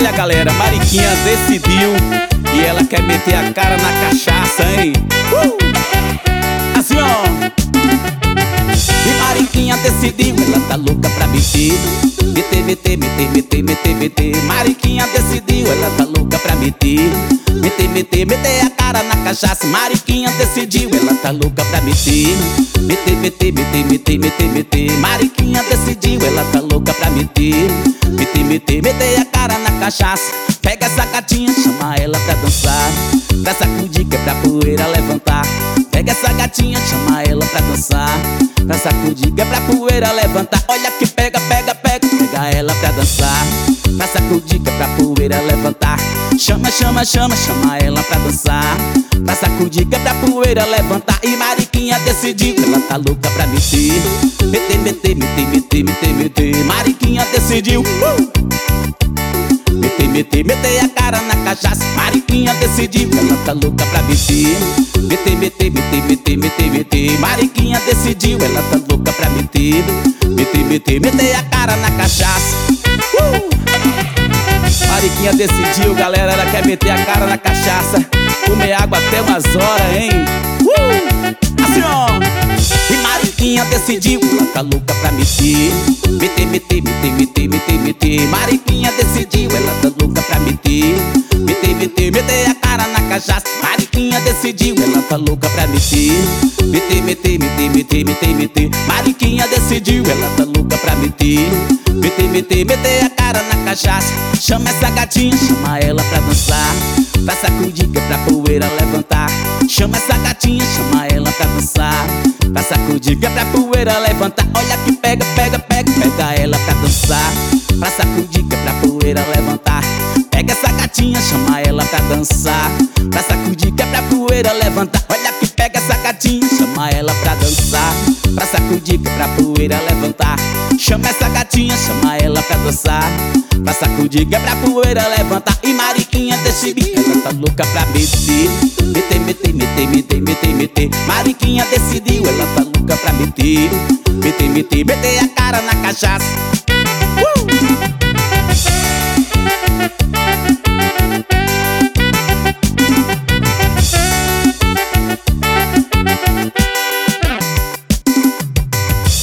Olha, galera, Mariquinha decidiu e ela quer meter a cara na cachaça, hein? Assim, ó. E Mariquinha decidiu, ela tá louca pra meter. Meter, meter, meter, meter, meter, meter. Mariquinha decidiu, ela tá louca pra meter. Meter, meter, meter a cara na cachaça. Mariquinha decidiu, ela tá louca pra meter. Meter, meter, meter, meter, meter, meter. Mariquinha decidiu, ela tá louca pra meter. Meter, meter, meter a cara na cachaça. Pega essa gatinha, chama ela pra dançar. Pra sacudir, que é pra poeira levantar. Pega essa gatinha, chama ela pra dançar. Pra sacudir, que é pra poeira levantar. Olha que pega, pega, pega, pega ela pra dançar. Pra sacudir, que é pra poeira levantar. Chama, chama, chama, chama ela pra dançar. Pra sacudir, que é pra poeira levantar. E Mariquinha decidiu, ela tá louca pra meter. Meter, meter, meter, meter, meter, meter. Mariquinha decidiu. Meter, meter, meter a cara na cachaça. Mariquinha decidiu, ela tá louca pra meter. Meter, meter, meter, meter, meter, meter. Mariquinha decidiu, ela tá louca pra meter. Meter, meter, meter a cara na cachaça. Mariquinha decidiu, galera, ela quer meter a cara na cachaça. Comer água até umas horas, hein? Assim, ó. E Mariquinha decidiu, ela tá louca pra meter. Meter, meter, meter, meter, meter, meter. Mariquinha decidiu, ela tá louca pra meter. Meter, meter, meter a cara na cachaça. Mariquinha decidiu, ela tá louca pra meter. Meter, meter, meter, meter, meter, meter. Mariquinha decidiu, ela tá louca pra meter. Meter, meter, meter a cara na cachaça. Chama essa gatinha, chama ela pra dançar. Pra sacudir, que é pra poeira levantar. Chama essa gatinha, chama ela pra dançar. Pra sacudir, que é pra poeira levantar. Olha que pega, pega, pega, pega ela pra dançar. Pra sacudir, que é pra poeira levantar. Pega essa gatinha, chama ela pra dançar. Pra sacudir, que é pra poeira levantar. Olha que pega essa gatinha, chama ela pra dançar. Pra sacudir, que é pra poeira levantar. Chama essa gatinha, chama ela pra dançar. Pra sacudir, que é pra poeira levantar. E Mariquinha decidiu, ela tá louca pra meter. Meter, meter, meter, meter, meter, meter. Mariquinha decidiu, ela tá louca pra meter. Meter, meter, meter a cara na cachaça.